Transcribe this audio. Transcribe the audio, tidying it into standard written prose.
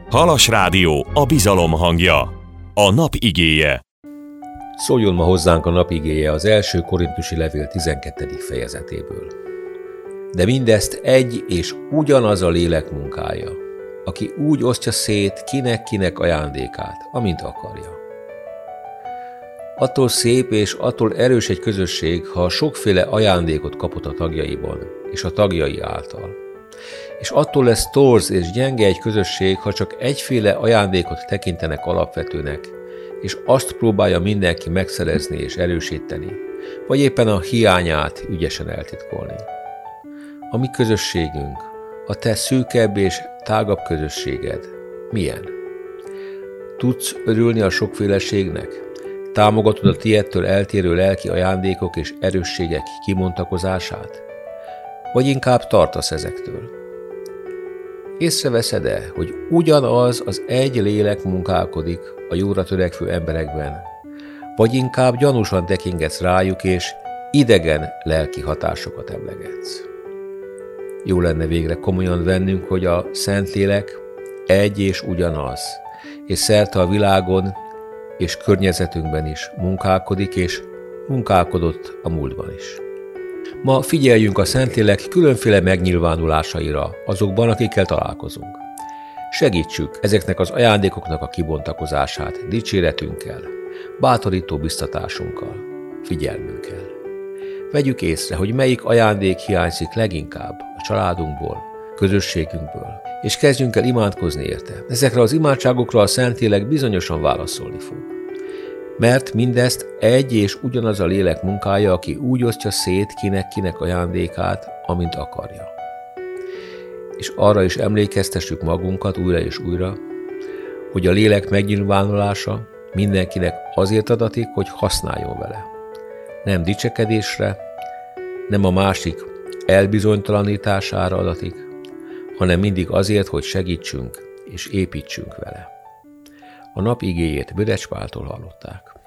Halas Rádió, a bizalom hangja. A nap igéje. Szóljon ma hozzánk a nap igéje az első Korintusi levél 12. fejezetéből. De mindezt egy és ugyanaz a lélek munkája, aki úgy osztja szét kinek ajándékát, amint akarja. Attól szép és attól erős egy közösség, ha sokféle ajándékot kapott a tagjaiban és a tagjai által. És attól lesz torz és gyenge egy közösség, ha csak egyféle ajándékot tekintenek alapvetőnek, és azt próbálja mindenki megszerezni és erősíteni, vagy éppen a hiányát ügyesen eltitkolni. A mi közösségünk, a te szűkebb és tágabb közösséged milyen? Tudsz örülni a sokféleségnek? Támogatod a tiédtől eltérő lelki ajándékok és erősségek kimontakozását? Vagy inkább tartasz ezektől? Észreveszed-e, hogy ugyanaz az egy lélek munkálkodik a jóra törekvő emberekben, vagy inkább gyanúsan tekingetsz rájuk, és idegen lelki hatásokat emlegetsz? Jó lenne végre komolyan vennünk, hogy a Szentlélek egy és ugyanaz, és szerte a világon és környezetünkben is munkálkodik, és munkálkodott a múltban is. Ma figyeljünk a Szentlélek különféle megnyilvánulásaira azokban, akikkel találkozunk. Segítsük ezeknek az ajándékoknak a kibontakozását dicséretünkkel, bátorító biztatásunkkal, figyelmünkkel. Vegyük észre, hogy melyik ajándék hiányzik leginkább a családunkból, közösségünkből, és kezdjünk el imádkozni érte. Ezekre az imádságokra a Szentlélek bizonyosan válaszolni fog. Mert mindezt egy és ugyanaz a lélek munkája, aki úgy osztja szét kinek ajándékát, amint akarja. És arra is emlékeztessük magunkat újra és újra, hogy a lélek megnyilvánulása mindenkinek azért adatik, hogy használjon vele. Nem dicsekedésre, nem a másik elbizonytalanítására adatik, hanem mindig azért, hogy segítsünk és építsünk vele. A nap igéjét Bödecs Páltól hallották.